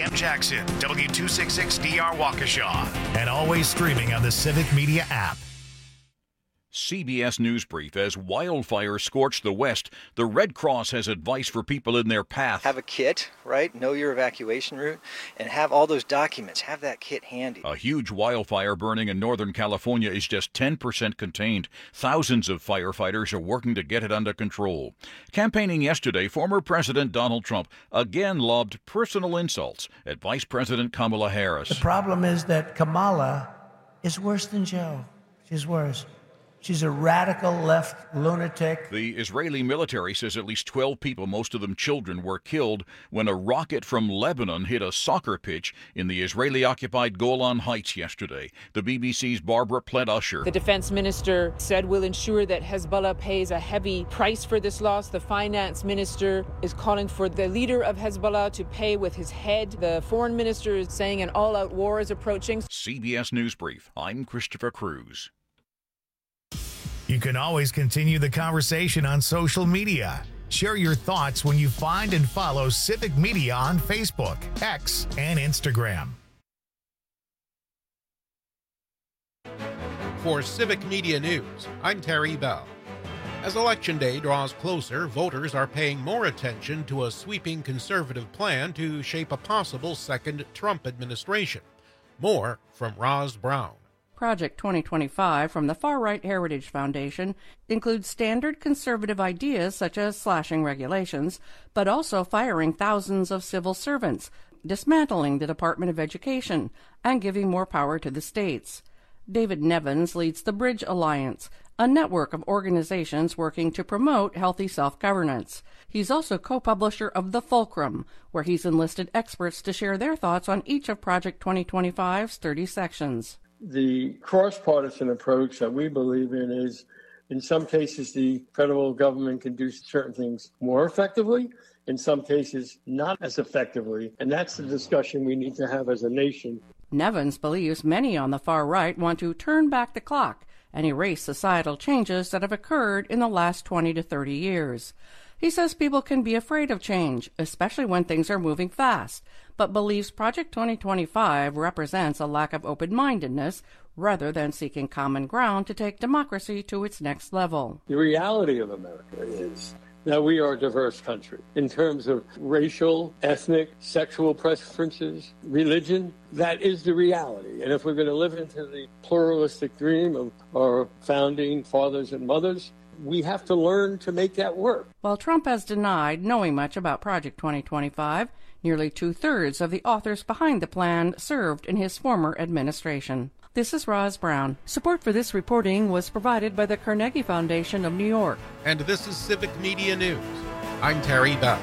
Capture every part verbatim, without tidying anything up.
Sam Jackson, W two sixty-six D R Waukesha, and always streaming on the Civic Media app. C B S News Brief. As wildfires scorch the West, the Red Cross has advice for people in their path. Have a kit, right? Know your evacuation route, and have all those documents. Have that kit handy. A huge wildfire burning in Northern California is just ten percent contained. Thousands of firefighters are working to get it under control. Campaigning yesterday, former President Donald Trump again lobbed personal insults at Vice President Kamala Harris. The problem is that Kamala is worse than Joe. She's worse. She's a radical left lunatic. The Israeli military says at least twelve people, most of them children, were killed when a rocket from Lebanon hit a soccer pitch in the Israeli-occupied Golan Heights yesterday. The B B C's Barbara Plett-Usher. The defense minister said we'll ensure that Hezbollah pays a heavy price for this loss. The finance minister is calling for the leader of Hezbollah to pay with his head. The foreign minister is saying an all-out war is approaching. C B S News Brief. I'm Christopher Cruz. You can always continue the conversation on social media. Share your thoughts when you find and follow Civic Media on Facebook, X, and Instagram. For Civic Media News, I'm Terry Bell. As Election Day draws closer, voters are paying more attention to a sweeping conservative plan to shape a possible second Trump administration. More from Roz Brown. Project twenty twenty-five from the Far-Right Heritage Foundation includes standard conservative ideas such as slashing regulations, but also firing thousands of civil servants, dismantling the Department of Education, and giving more power to the states. David Nevins leads the Bridge Alliance, a network of organizations working to promote healthy self-governance. He's also co-publisher of The Fulcrum, where he's enlisted experts to share their thoughts on each of Project twenty twenty-five's thirty sections. The cross-partisan approach that we believe in is, in some cases, the federal government can do certain things more effectively, in some cases not as effectively, and that's the discussion we need to have as a nation. Nevins believes many on the far right want to turn back the clock and erase societal changes that have occurred in the last twenty to thirty years. He says people can be afraid of change, especially when things are moving fast, but believes Project twenty twenty-five represents a lack of open-mindedness rather than seeking common ground to take democracy to its next level. The reality of America is that we are a diverse country in terms of racial, ethnic, sexual preferences, religion. That is the reality. And if we're going to live into the pluralistic dream of our founding fathers and mothers, we have to learn to make that work. While Trump has denied knowing much about Project twenty twenty-five, nearly two-thirds of the authors behind the plan served in his former administration. This is Roz Brown. Support for this reporting was provided by the Carnegie Foundation of New York. And this is Civic Media News. I'm Terry Bell.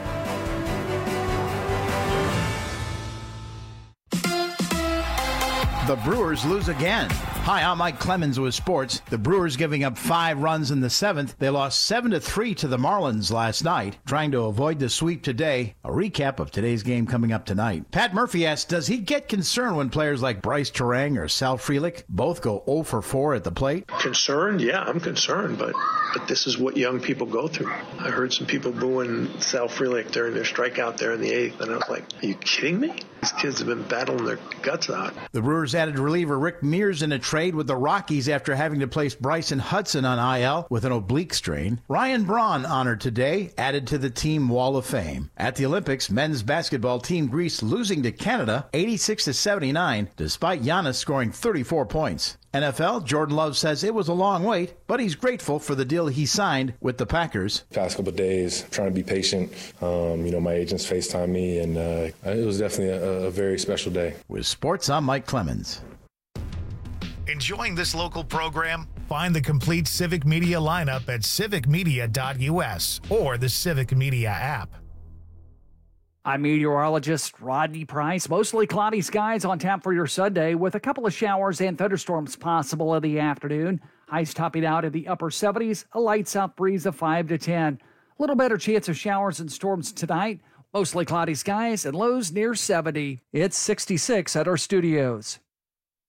The Brewers lose again. Hi, I'm Mike Clemens with sports. The Brewers giving up five runs in the seventh. They lost seven to three to the Marlins last night, trying to avoid the sweep today. A recap of today's game coming up tonight. Pat Murphy asks, does he get concerned when players like Bryce Terang or Sal Frelick both go oh for four at the plate? Concerned? Yeah, I'm concerned, but but this is what young people go through. I heard some people booing Sal Frelick during their strikeout there in the eighth, and I was like, are you kidding me? These kids have been battling their guts out. The Brewers added reliever Rick Mears in a trade with the Rockies after having to place Bryson Hudson on I L with an oblique strain. Ryan Braun honored today, added to the team Wall of Fame. At the Olympics, men's basketball team Greece losing to Canada eighty-six to seventy-nine, despite Giannis scoring thirty-four points. N F L, Jordan Love says it was a long wait, but he's grateful for the deal he signed with the Packers. Past couple of days, trying to be patient. Um, you know, my agents FaceTime me, and uh, it was definitely a, a very special day. With sports, I'm Mike Clemens. Enjoying this local program? Find the complete Civic Media lineup at civic media dot U S or the Civic Media app. I'm meteorologist Rodney Price. Mostly cloudy skies on tap for your Sunday with a couple of showers and thunderstorms possible in the afternoon. Highs topping out in the upper seventies, a light south breeze of five to ten. A little better chance of showers and storms tonight. Mostly cloudy skies and lows near seventy. It's sixty-six at our studios.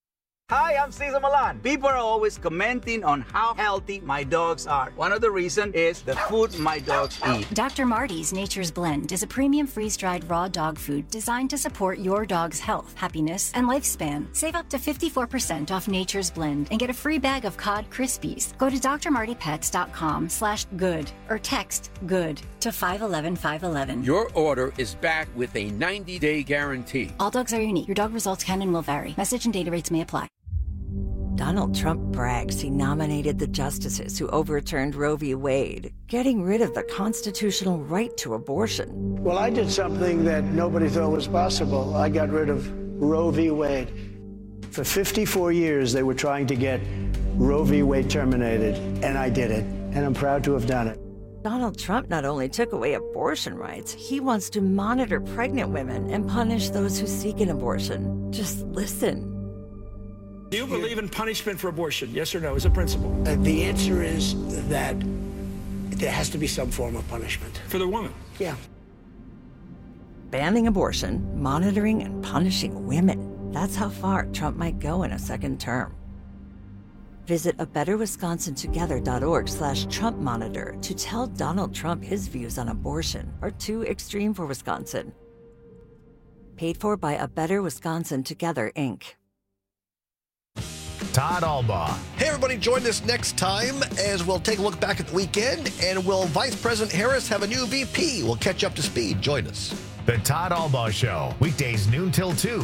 Hi, I'm Cesar Milan. People are always commenting on how healthy my dogs are. One of the reasons is the food my dogs eat. Doctor Marty's Nature's Blend is a premium freeze-dried raw dog food designed to support your dog's health, happiness, and lifespan. Save up to fifty-four percent off Nature's Blend and get a free bag of cod Crispies. Go to d r marty pets dot com slash good or text good to five one one five one one. Your order is back with a ninety-day guarantee. All dogs are unique. Your dog results can and will vary. Message and data rates may apply. Donald Trump brags he nominated the justices who overturned Roe v. Wade, getting rid of the constitutional right to abortion. Well, I did something that nobody thought was possible. I got rid of Roe v. Wade. For fifty-four years, they were trying to get Roe v. Wade terminated, and I did it, and I'm proud to have done it. Donald Trump not only took away abortion rights, he wants to monitor pregnant women and punish those who seek an abortion. Just listen. Do you believe in punishment for abortion? Yes or no, as a principle? Uh, the answer is that there has to be some form of punishment. For the woman? Yeah. Banning abortion, monitoring and punishing women. That's how far Trump might go in a second term. Visit a better wisconsin together dot org slash Trump monitor to tell Donald Trump his views on abortion are too extreme for Wisconsin. Paid for by A Better Wisconsin Together, Incorporated. Todd Albaugh. Hey, everybody, join us next time as we'll take a look back at the weekend. And will Vice President Harris have a new V P? We'll catch you up to speed. Join us. The Todd Albaugh Show, weekdays noon till two.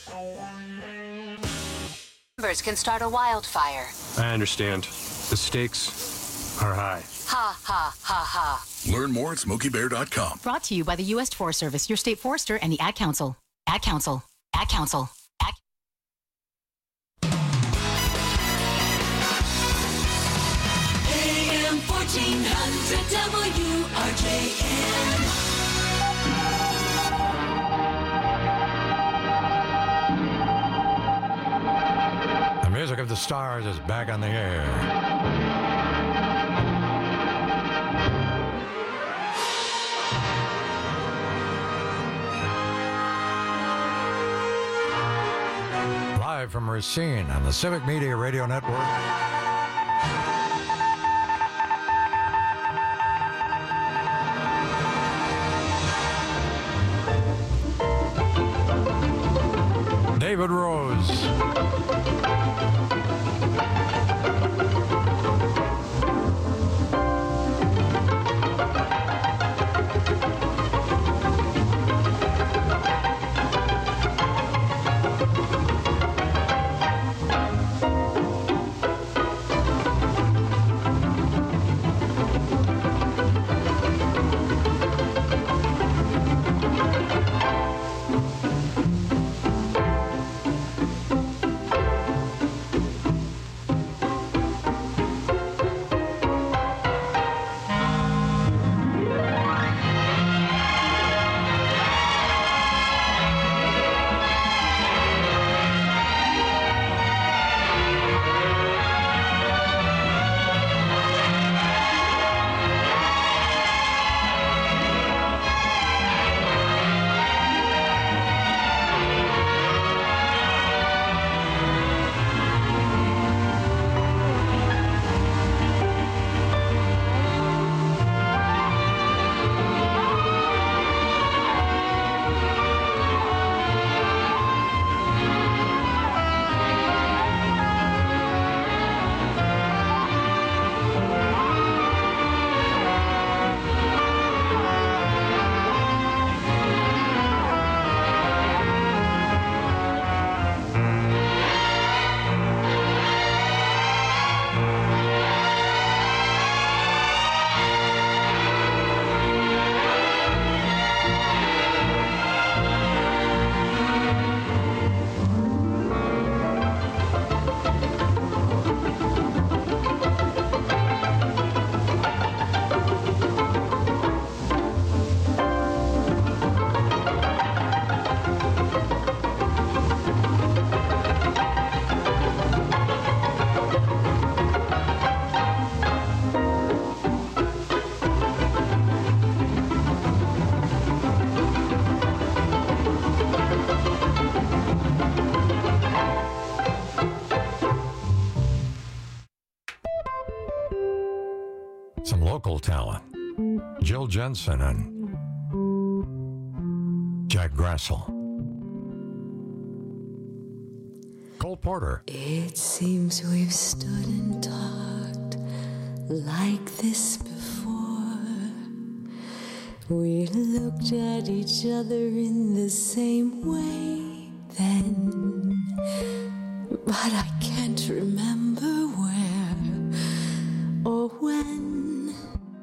Members can start a wildfire. I understand. The stakes are high. Ha, ha, ha, ha. Learn more at smokey bear dot com. Brought to you by the U S Forest Service, your state forester, and the Ad Council. Ad Council. Ad Council. Ad A M fourteen hundred W R J M. The music of the stars is back on the air. Live from Racine on the Civic Media Radio Network. David Rose. some local talent. Jill Jensen and Jack Grassel. Cole Porter. It seems we've stood and talked like this before. We looked at each other in the same way then, but I can't remember where or when.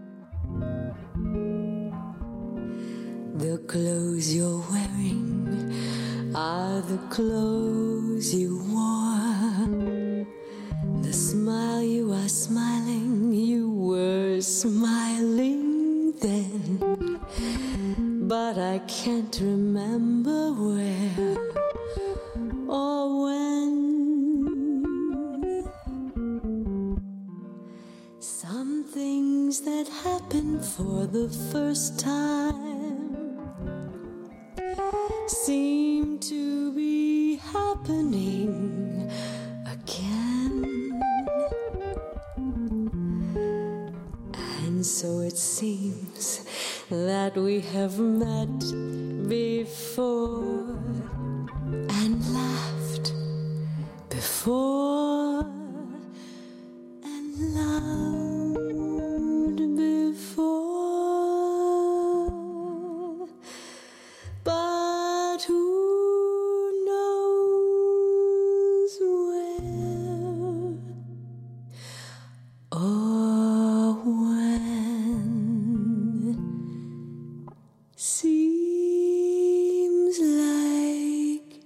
The clothes you're wearing are the clothes you wore. The smile you are smiling, you were smiling then, but I can't remember where or when. Some things that happen for the first time seem to be happening again. And so it seems that we have met before and laughed before and loved before. But who knows where or when? Seems like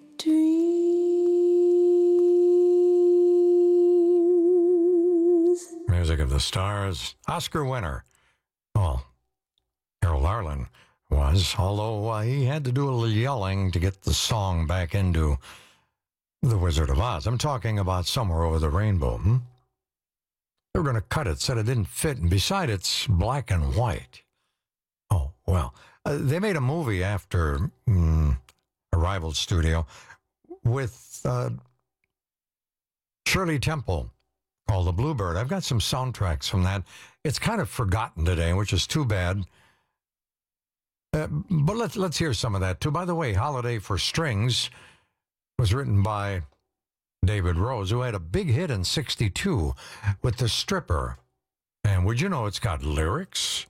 dreams. Music of the Stars. Oscar winner. Well, Harold Arlen was, although uh, he had to do a little yelling to get the song back into The Wizard of Oz. I'm talking about Somewhere Over the Rainbow. Hmm? They were going to cut it, said it didn't fit, and besides, it's black and white. Oh, well. Uh, they made a movie after mm, Arrival Studio with uh, Shirley Temple called The Bluebird. I've got some soundtracks from that. It's kind of forgotten today, which is too bad. Uh, but let's let's hear some of that, too. By the way, Holiday for Strings was written by David Rose, who had a big hit in sixty-two with The Stripper. And would you know it's got lyrics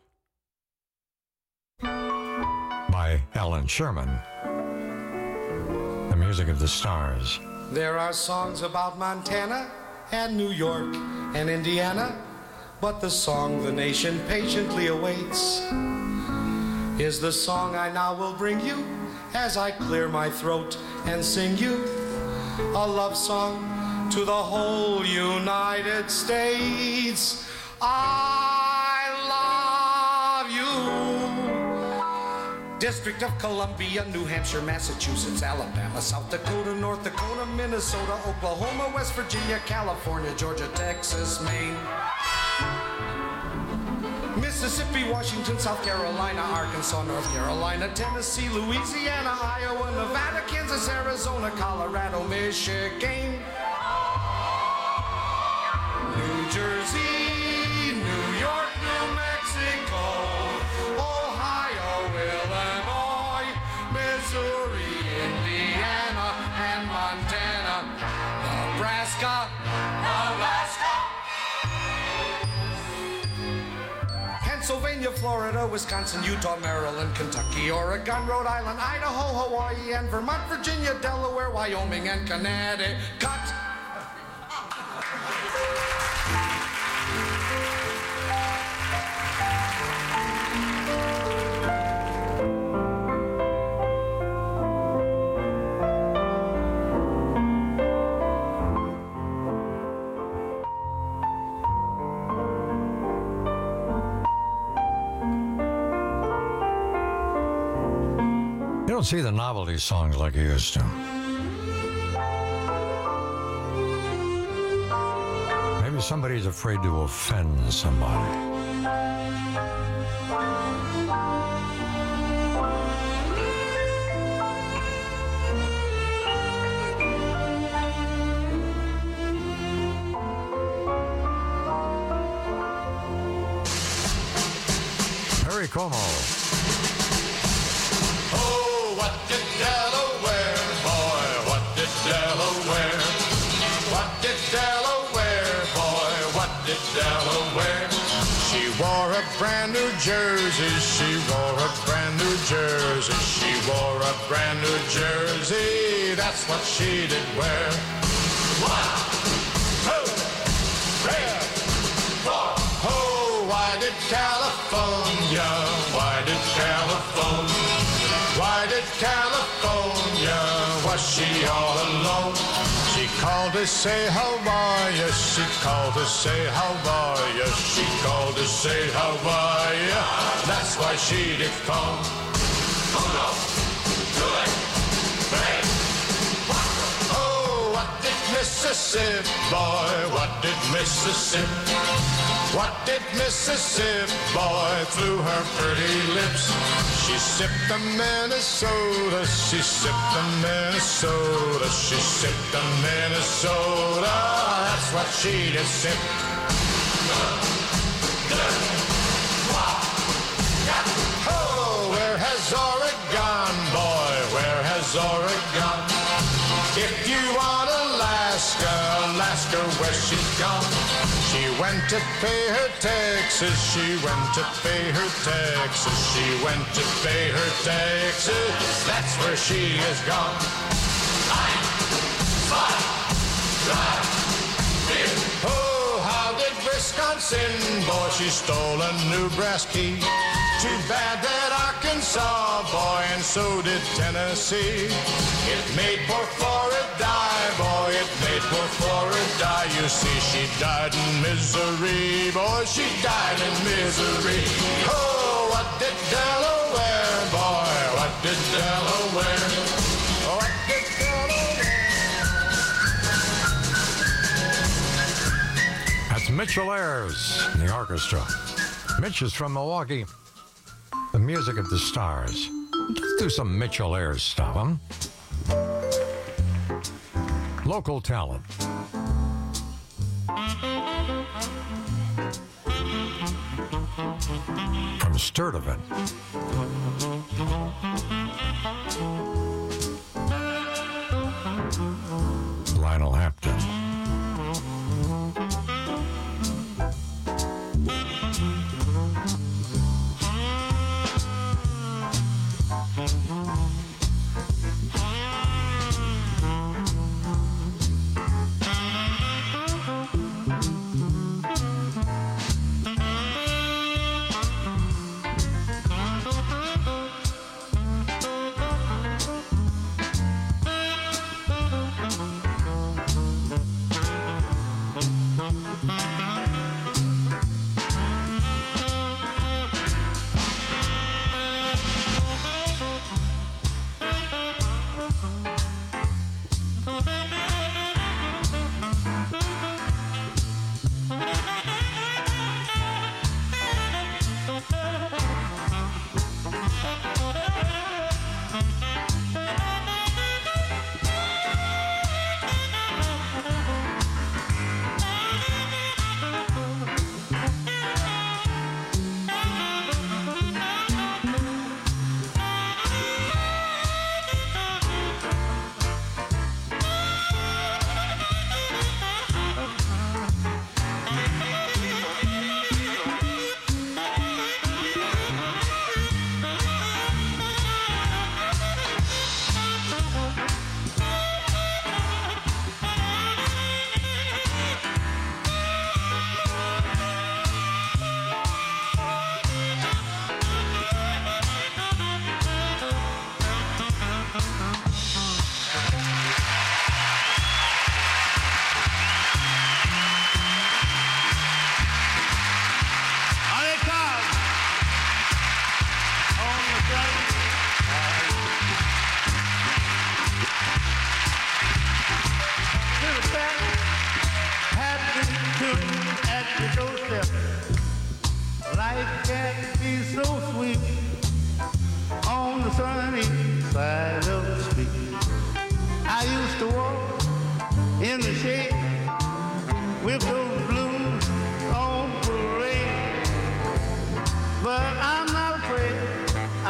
by Alan Sherman. The Music of the Stars. There are songs about Montana and New York and Indiana, but the song the nation patiently awaits is the song I now will bring you as I clear my throat and sing you a love song to the whole United States. I love you. District of Columbia, New Hampshire, Massachusetts, Alabama, South Dakota, North Dakota, Minnesota, Oklahoma, West Virginia, California, Georgia, Texas, Maine, Mississippi, Washington, South Carolina, Arkansas, North Carolina, Tennessee, Louisiana, Iowa, Nevada, Kansas, Arizona, Colorado, Michigan, New Jersey, New York, New Mexico, Ohio, Illinois, Missouri, Indiana, and Montana, Nebraska, Alaska, Pennsylvania, Florida, Wisconsin, Utah, Maryland, Kentucky, Oregon, Rhode Island, Idaho, Hawaii, and Vermont, Virginia, Delaware, Wyoming, and Connecticut. You don't see the novelty songs like you used to. Maybe somebody's afraid to offend somebody. Como. Oh, what did Delaware, boy, what did Delaware? What did Delaware, boy, what did Delaware? She wore a brand new jersey, she wore a brand new jersey, she wore a brand new jersey, that's what she did wear. One, two, three, four. Oh, why did California, why did California, why did California, was she all alone? She called to say how are you, she called to say how are you, she called to say how are you, that's why she did phone. Uno, two, three, four. Oh, what did Mississippi, boy, what did Mississippi, what did Mississippi, boy, through her pretty lips? She sipped the Minnesota, she sipped the Minnesota, she sipped the Minnesota, that's what she did sip. Oh, where has Oregon, boy, where has Oregon? If you want Alaska, Alaska, where she's gone. She went to pay her taxes, she went to pay her taxes, she went to pay her taxes, that's where she is gone. Nine, five, nine, three. Oh, how did Wisconsin, boy, she stole a new brass key. Too bad that Arkansas, boy, and so did Tennessee. It made poor Florida die, boy, it made poor Florida die. You see, she died in misery, boy, she died in misery. Oh, what did Delaware, boy, what did Delaware, what did Delaware? That's Mitchell Ayers, the orchestra. Mitch is from Milwaukee. The music of the stars. Let's do some Mitchell Ayers stuff, huh? Local talent. From Sturtevant. Lionel Hampton. But I'm not afraid.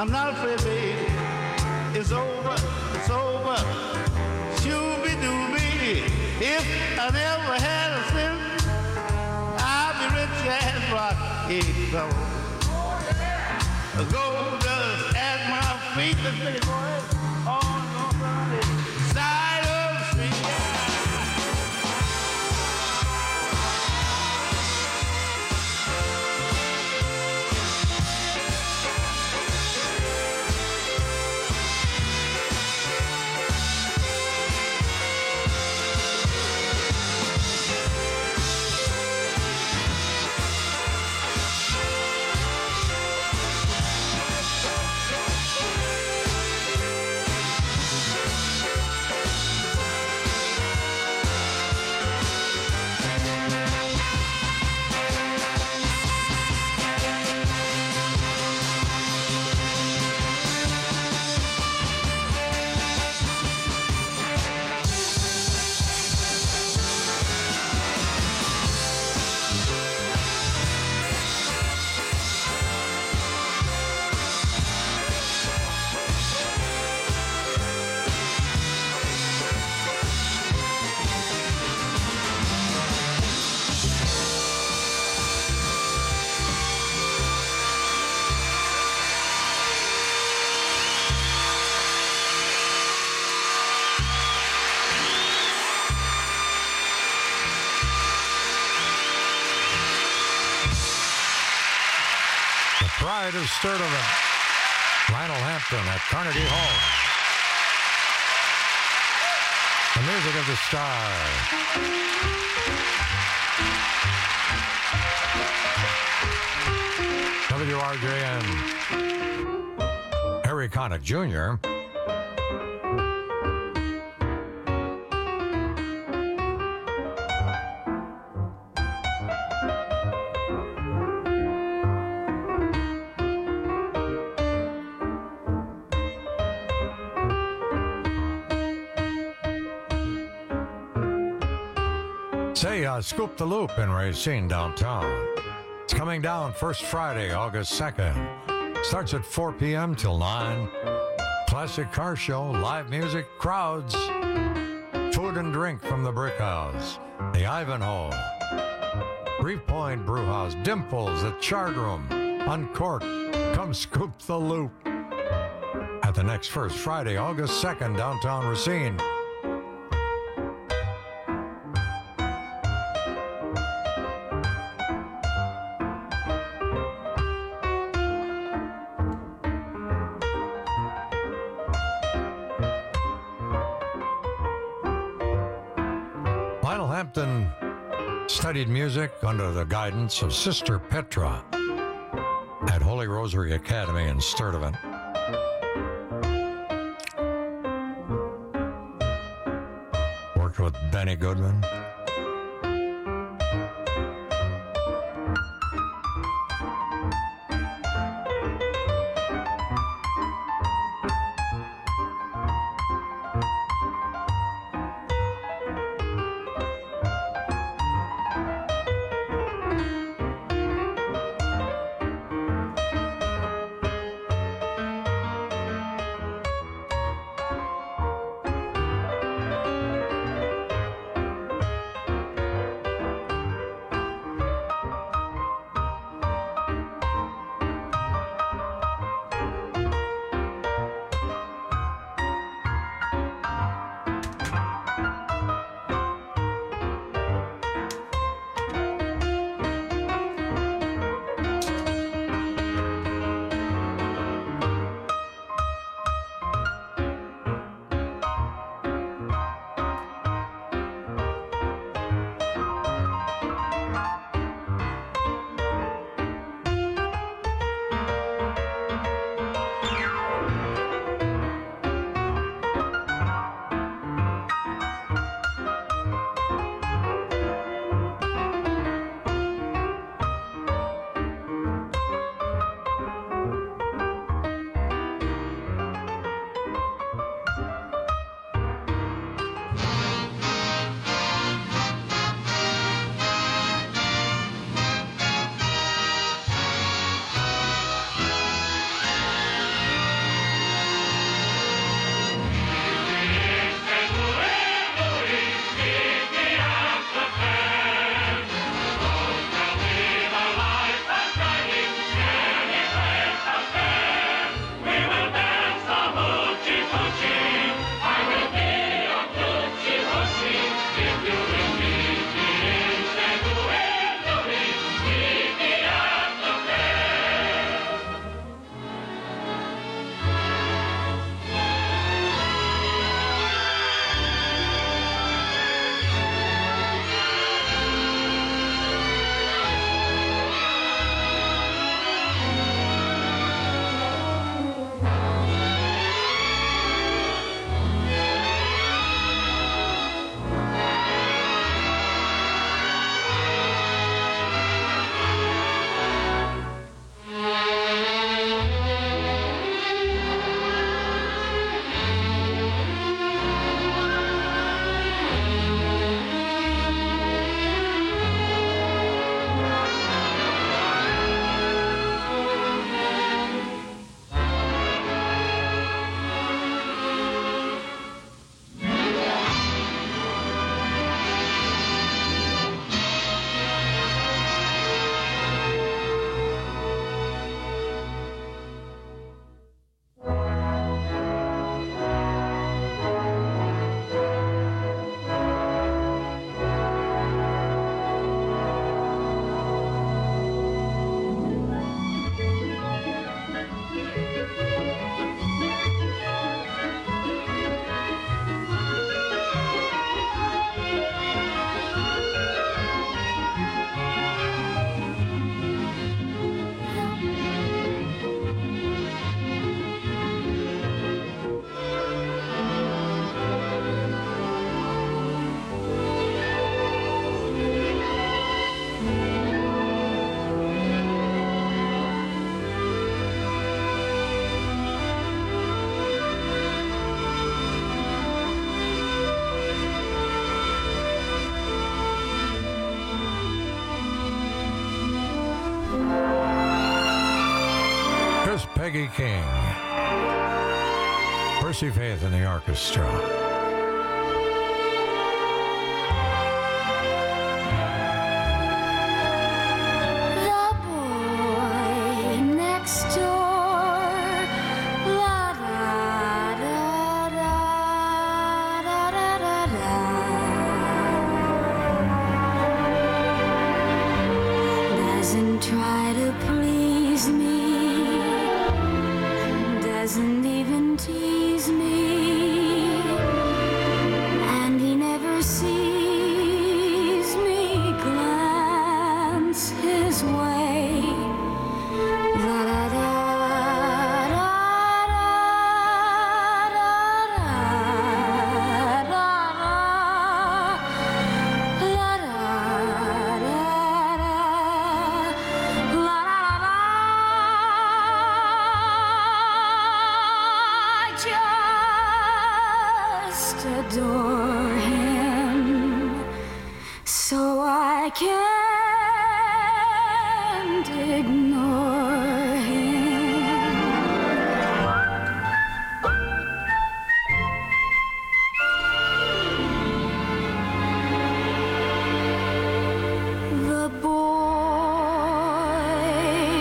I'm not afraid, baby. It's over, it's over. Shooby-dooby. If I never had a cent, I'd be rich as rock. Go. Gold dust at my feet. Let's make it, boys. On the side of the street. Pride of Sturtevant, Lionel Hampton at Carnegie Hall. The music of the star. W R J N. Harry Connick Junior Say, uh, Scoop the Loop in Racine downtown. It's coming down first Friday, August second. Starts at four p.m. till nine. Classic car show, live music, crowds, food and drink from the Brick House, the Ivanhoe, Reef Point Brew House, Dimples, the Chart Room, Uncorked. Come scoop the loop at the next first Friday, August second, downtown Racine. Hampton studied music under the guidance of Sister Petra at Holy Rosary Academy in Sturtevant. Worked with Benny Goodman. Peggy King. Percy Faith in the orchestra. Try to please me, doesn't even tease me, and he never sees me glance his way. La da da da da da da da da adore him, so I can't ignore him. The boy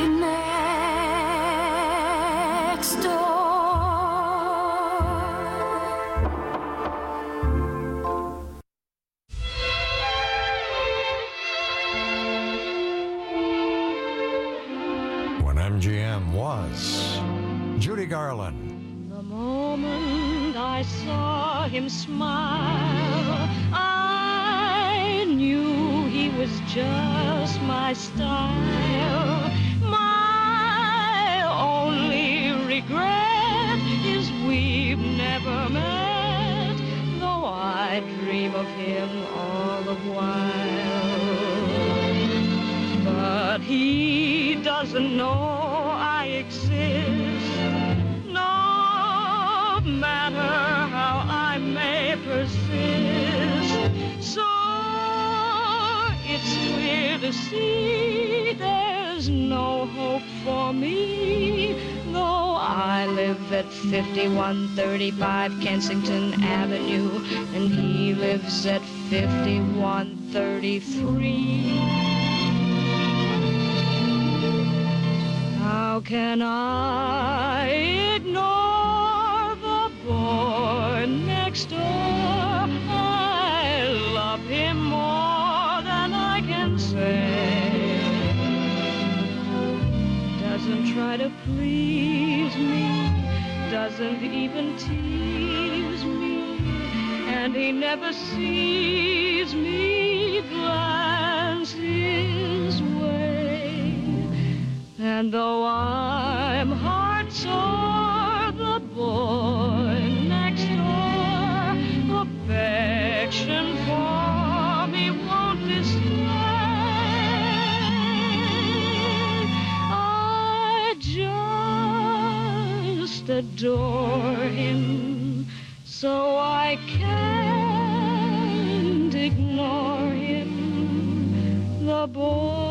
next door. M G M was Judy Garland. The moment I saw him smile, I knew he was just my style. My only regret is we've never met, though I dream of him all the while. But he doesn't know I exist, no matter how I may persist. So it's clear to see there's no hope for me, though I live at fifty-one thirty-five Kensington Avenue, and he lives at fifty-one thirty-three. How can I ignore the boy next door? I love him more than I can say. Doesn't try to please me, doesn't even tease me, and he never sees me glance his way. And though I'm heart sore, the boy next door, affection for me won't display. I just adore him, so I can't ignore him, the boy.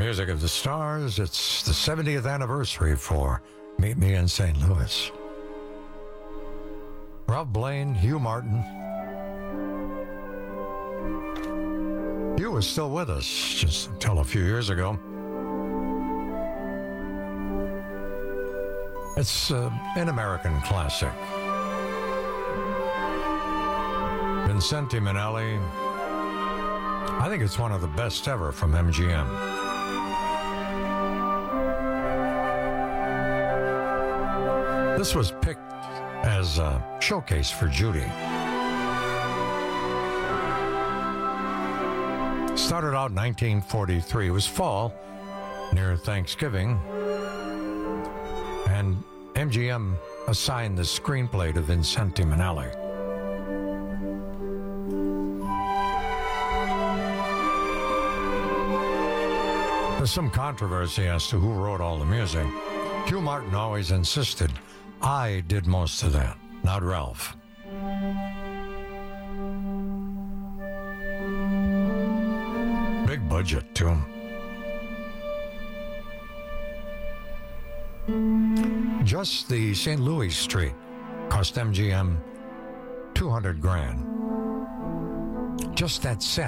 Music of the Stars. It's the seventieth anniversary for Meet Me in Saint Louis. Ralph Blaine, Hugh Martin. Hugh was still with us just until a few years ago. It's uh, an American classic. Vincente Minnelli. I think it's one of the best ever from M G M. This was picked as a showcase for Judy. Started out in nineteen forty-three. It was fall, near Thanksgiving. And M G M assigned the screenplay to Vincente Minnelli. There's some controversy as to who wrote all the music. Hugh Martin always insisted, I did most of that, not Ralph. Big budget, too. Just the Saint Louis Street cost M G M two hundred grand. Just that set.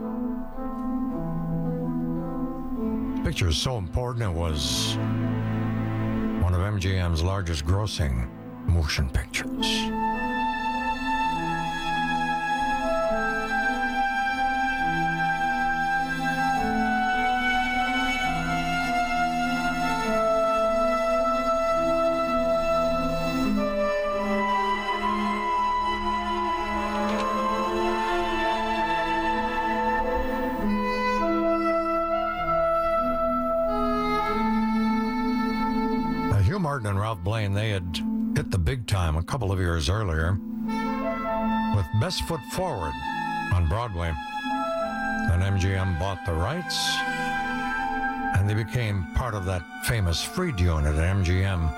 Picture is so important, it was one of M G M's largest grossing motion pictures. And Ralph Blaine, they had hit the big time a couple of years earlier with Best Foot Forward on Broadway. And M G M bought the rights, and they became part of that famous Freed unit at M G M.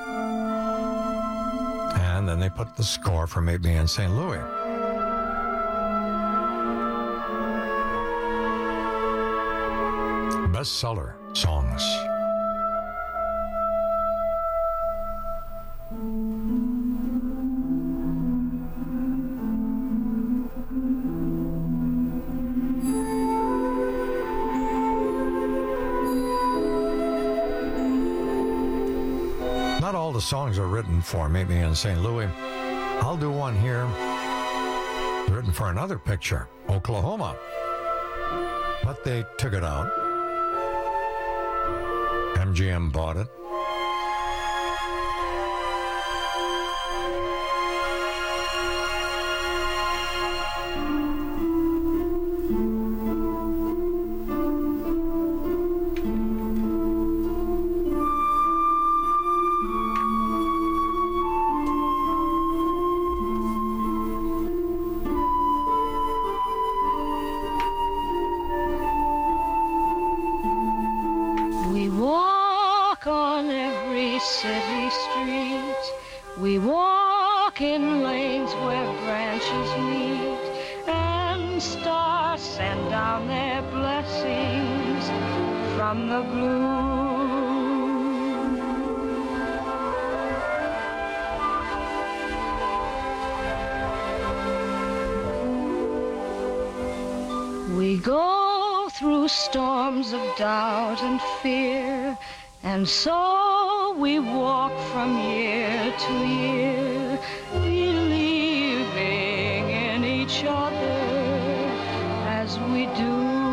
And then they put the score for Meet Me in Saint Louis. Bestseller songs. Not all the songs are written for Meet Me in Saint Louis. I'll do one here, written for another picture, Oklahoma. But they took it out. M G M bought it. City streets, we walk in lanes where branches meet, and stars send down their blessings from the blue. We go through storms of doubt and fear, and so we walk from year to year, believing in each other as we do.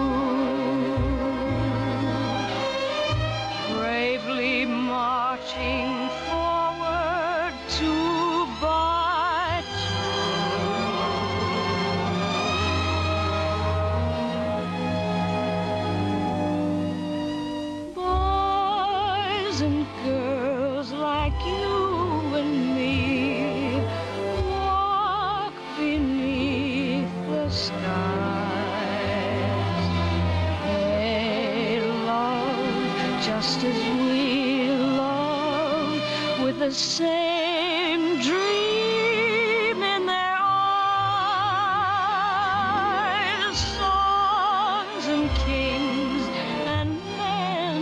Bravely marching forward two by two. Boys and girls like you and me walk beneath the skies. They love just as we love, with the same dream in their eyes. Songs and kings and men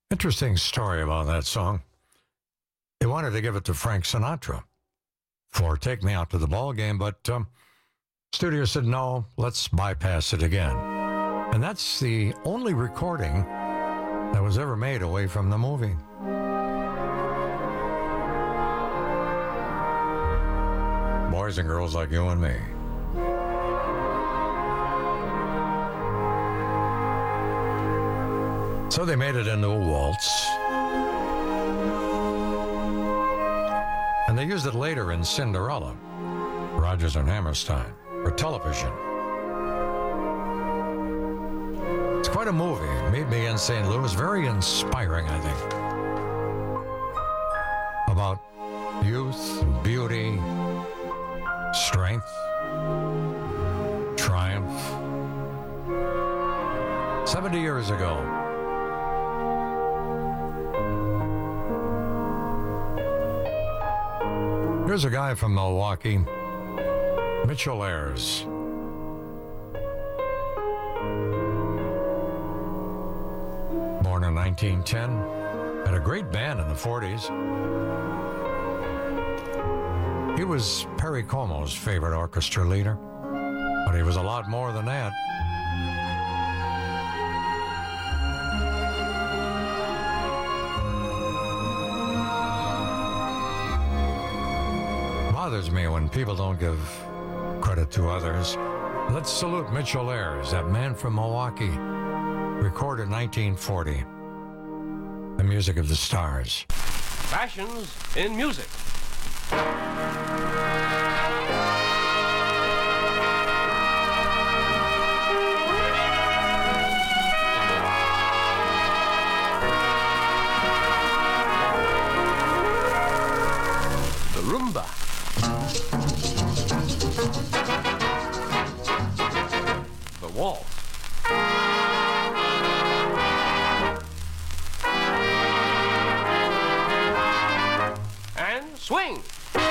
Interesting story about that song. They wanted to give it to Frank Sinatra for Take Me Out to the Ball Game, but um, studio said, no, let's bypass it again. And that's the only recording that was ever made away from the movie. Boys and girls like you and me. So they made it into a waltz. And they used it later in Cinderella, Rodgers and Hammerstein, for television. It's quite a movie. Meet Me in Saint Louis. Very inspiring, I think. About youth, beauty, strength, triumph. Seventy years ago. Here's a guy from Milwaukee, Mitchell Ayers. Born in nineteen ten, had a great band in the forties. He was Perry Como's favorite orchestra leader, but he was a lot more than that. Bothers me when people don't give credit to others. Let's salute Mitchell Ayers, that man from Milwaukee, recorded nineteen forty. The Music of the Stars. Fashions in music. The rumba. The waltz. And swing.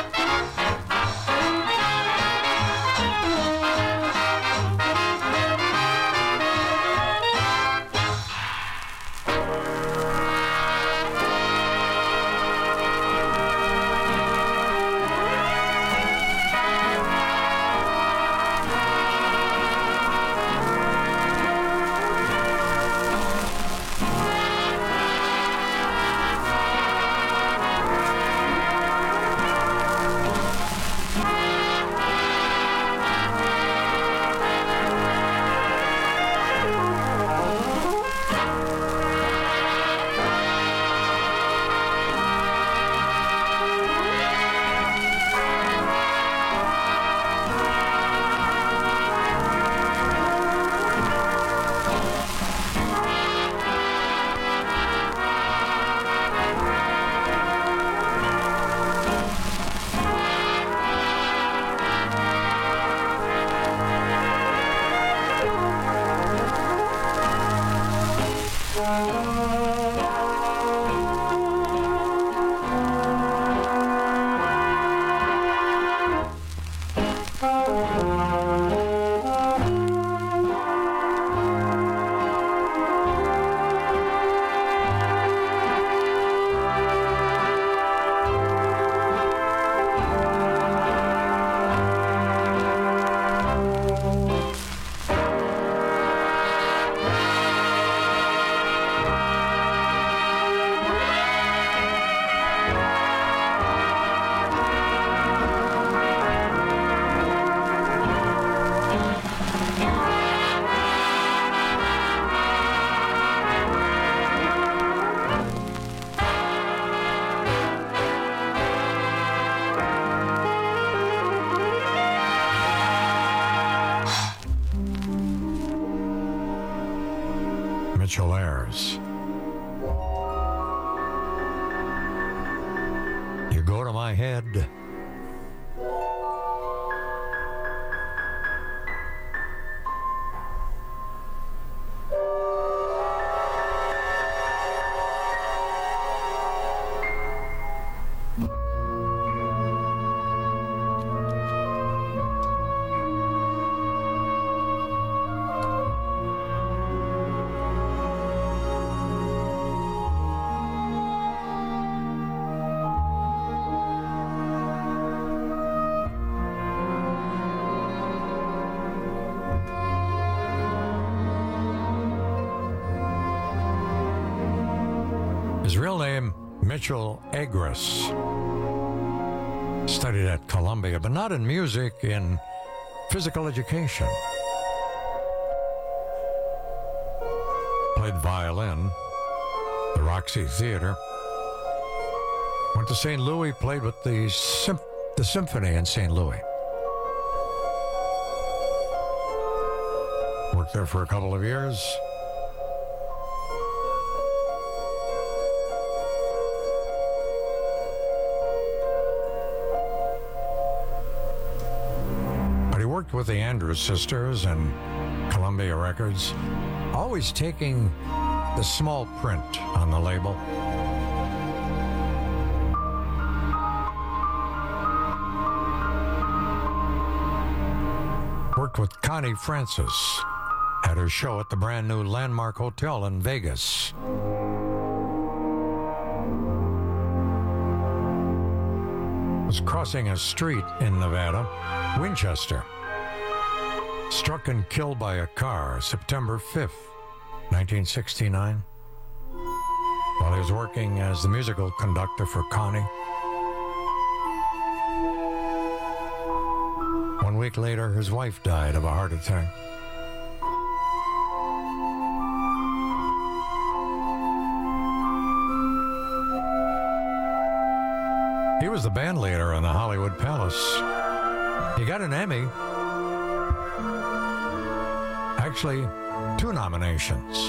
Mitchell Ayers. You go to my head. His real name, Mitchell Agras. Studied at Columbia, but not in music, in physical education. Played violin, the Roxy Theater. Went to Saint Louis, played with the, symp- the symphony in Saint Louis. Worked there for a couple of years. But he worked with the Andrews Sisters and Columbia Records, always taking the small print on the label. Worked with Connie Francis at her show at the brand new Landmark Hotel in Vegas. Was crossing a street in Nevada, Winchester. Struck and killed by a car September fifth, nineteen sixty-nine, while he was working as the musical conductor for Connie. One week later, his wife died of a heart attack. He was the band leader in the Hollywood Palace. He got an Emmy. Actually, two nominations.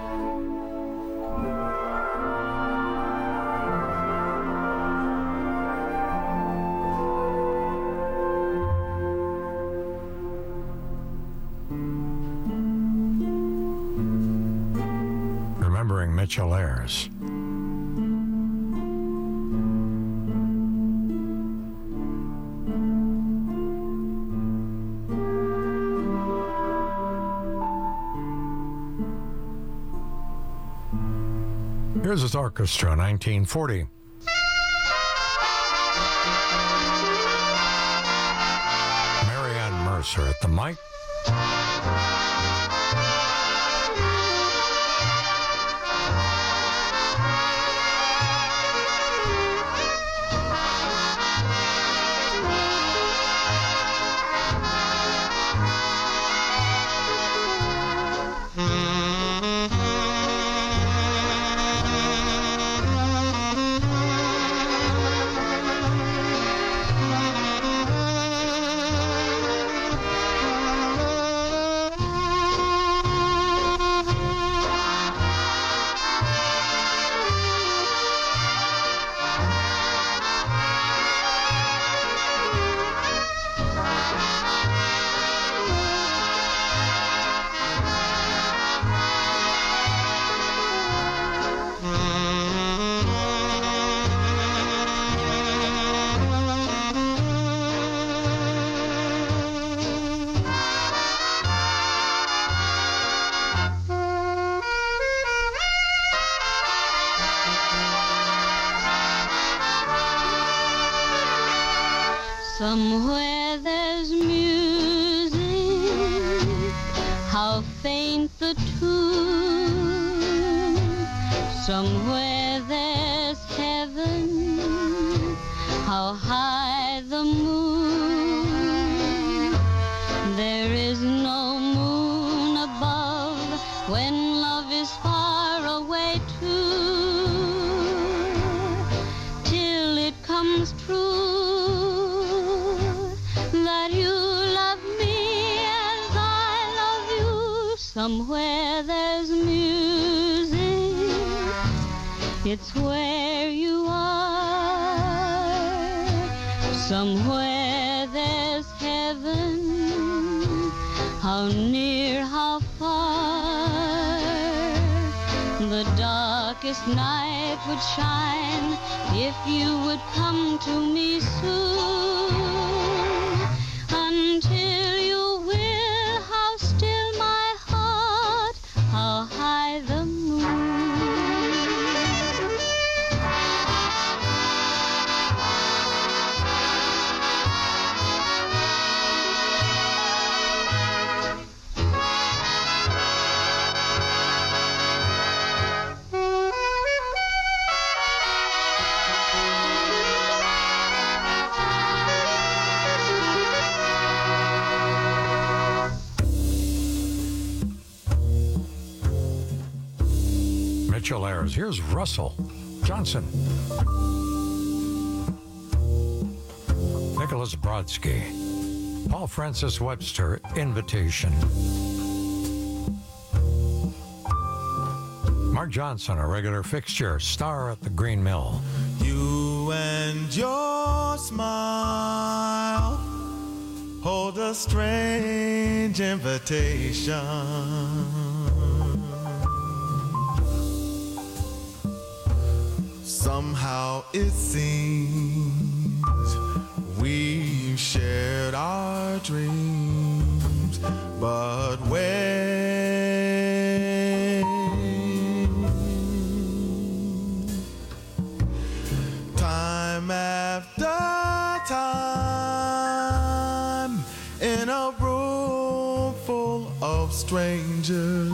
Remembering Mitchell Ayers. Here's his orchestra, nineteen forty. Marianne Mercer at the mic. Somewhere there's music, how faint the tune. Somewhere there's heaven, how high the moon. There is no moon above when love is far away too, till it comes true. Somewhere there's music, it's where you are. Somewhere there's heaven, how near, how far. The darkest night would shine if you would come to me soon. Until you will, how still my heart, how high the moon. Mitchell airs. Here's Russell Johnson. Nicholas Brodsky. Paul Francis Webster, Invitation. Mark Johnson, a regular fixture, star at the Green Mill. You and your smile hold a strange invitation. Somehow it seems we've shared our dreams, but when time after time in a room full of strangers,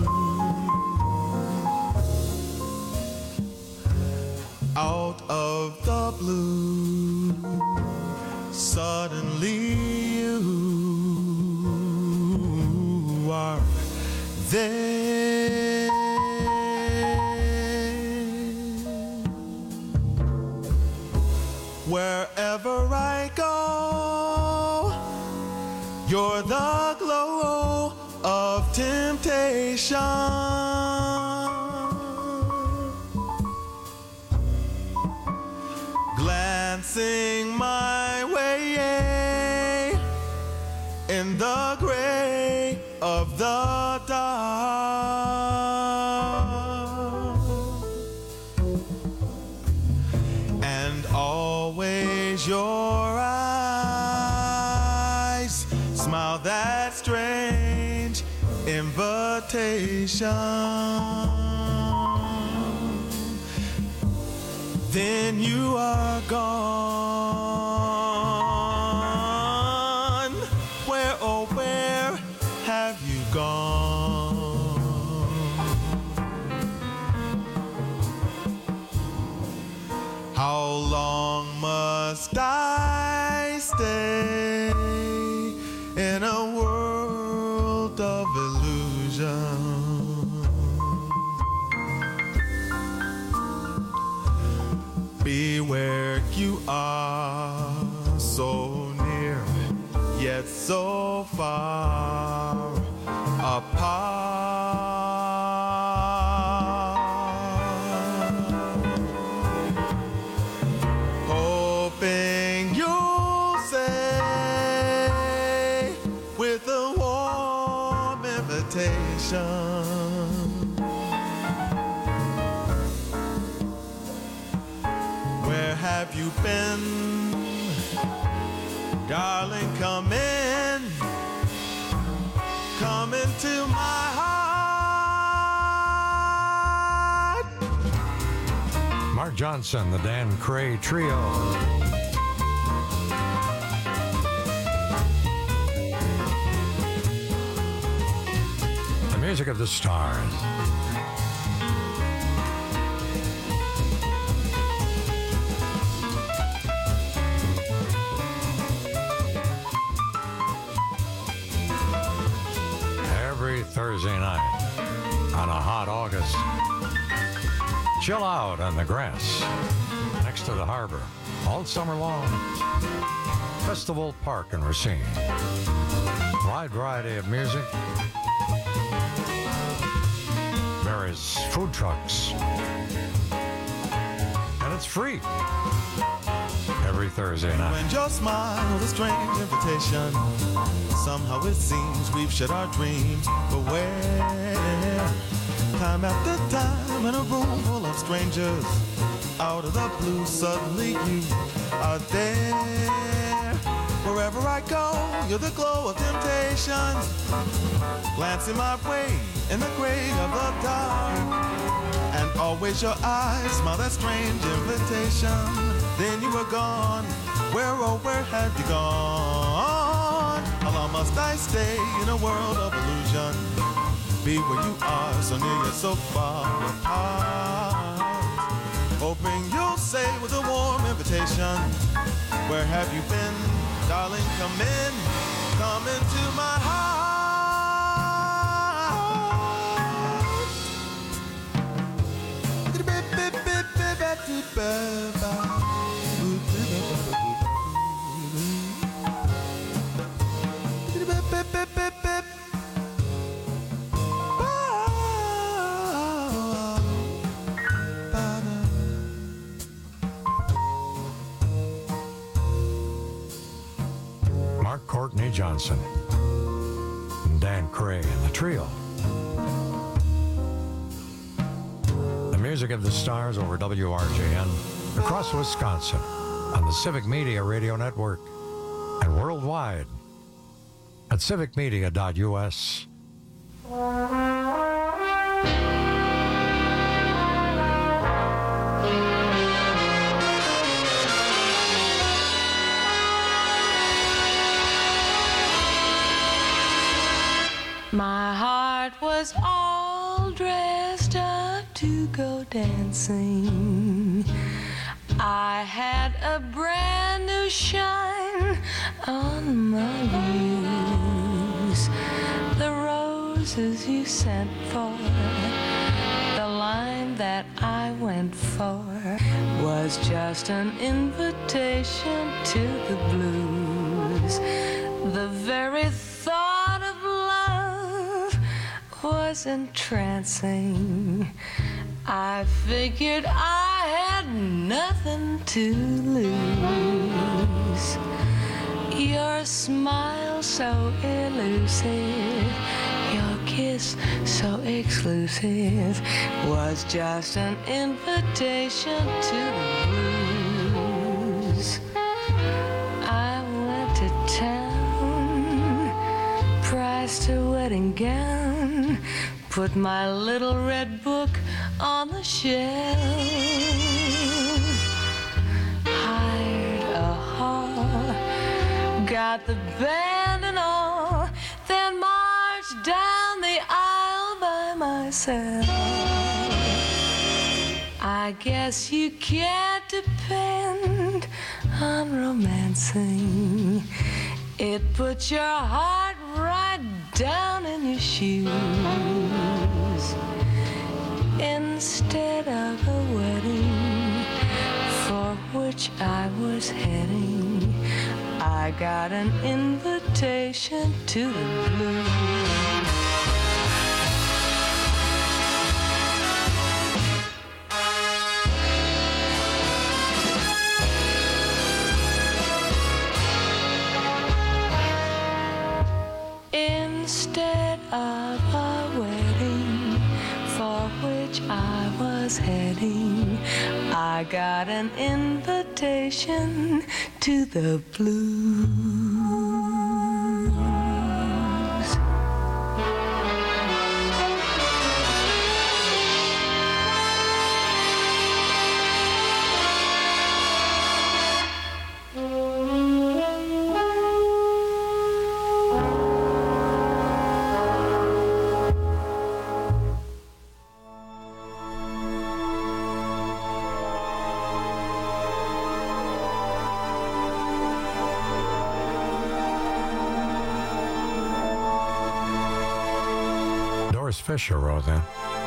out of the blue, suddenly you are there. Wherever I go, you're the glow of temptation. Glancing my way in the gray of the dark, and always your eyes smile that strange invitation. Then you are gone. Where, oh, where have you gone? How long must I stay in a world of illusion? Be where you are, so near, yet so far apart. Hoping you'll say with a warm invitation, have you been? Darling, come in. Come into my heart. Mark Johnson, the Dan Cray Trio. The music of the stars. Thursday night on a hot August. Chill out on the grass next to the harbor all summer long. Festival Park in Racine. Wide variety of music. Various food trucks. And it's free every Thursday night. When your smile was a strange invitation, somehow it seems we've shared our dreams. But where, time after time in a room full of strangers, out of the blue suddenly you are there. Wherever I go, you're the glow of temptation, glancing my way in the gray of the dark, and always your eyes smile that strange invitation. Then you were gone. Where, oh, where have you gone? How long must I stay in a world of illusion? Be where you are, so near yet so far apart. Hoping you'll say with a warm invitation, where have you been? Darling, come in, come into my heart. Johnson, and Dan Cray and the trio. The music of the stars over W R J N across Wisconsin on the Civic Media Radio Network and worldwide at civic media dot U S. My heart was all dressed up to go dancing. I had a brand new shine on my knees. The roses you sent for, the line that I went for, was just an invitation to the blues. The very thought of love was entrancing. I figured I had nothing to lose. Your smile so elusive, your kiss so exclusive, was just an invitation to the blues. I went to town, priced a wedding gown, put my little red book on the shelf, hired a hall, got the band and all, then marched down the aisle by myself. I guess you can't depend on romancing. It puts your heart right down in your shoes. Instead of a wedding for which I was heading, I got an invitation to the blues. Instead of a wedding for which I was heading, I got an invitation to the blues. Fisher wrote that.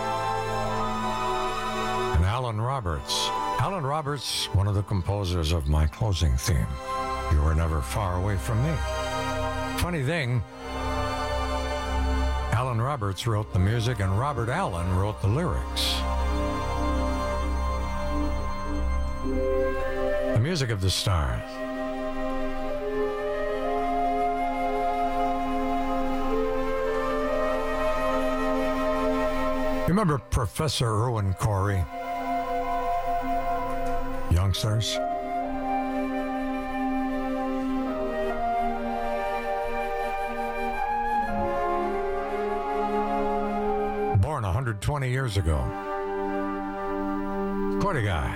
And Alan Roberts. Alan Roberts, one of the composers of my closing theme, You Were Never Far Away From Me. Funny thing, Alan Roberts wrote the music and Robert Allen wrote the lyrics. The music of the stars. Remember Professor Irwin Corey? Youngsters? Born one hundred twenty years ago. Quite a guy.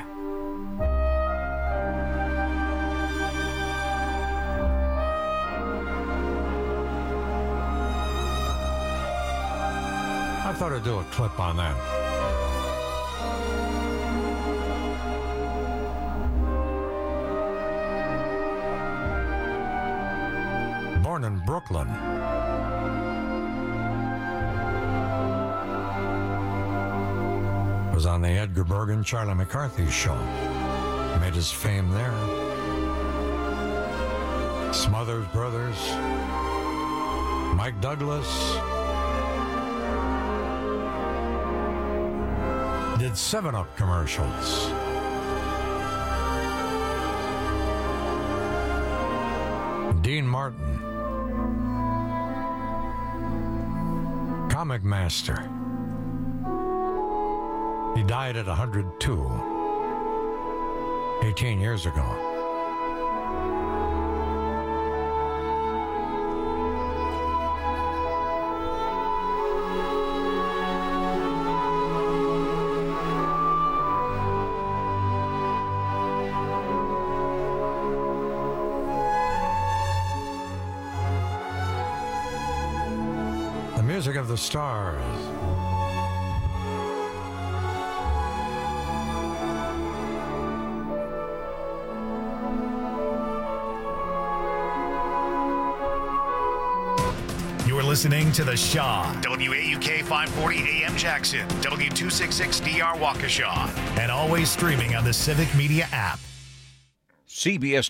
I thought I'd do a clip on that. Born in Brooklyn. Was on the Edgar Bergen, Charlie McCarthy show. Made his fame there. Smothers Brothers. Mike Douglas. Did seven up commercials. Dean Martin. comic master. He died at one hundred two, eighteen years ago. The music of the stars. You're listening to The Shaw, W A U K five forty A M Jackson, W two sixty-six D R Waukesha, and always streaming on the Civic Media app. C B S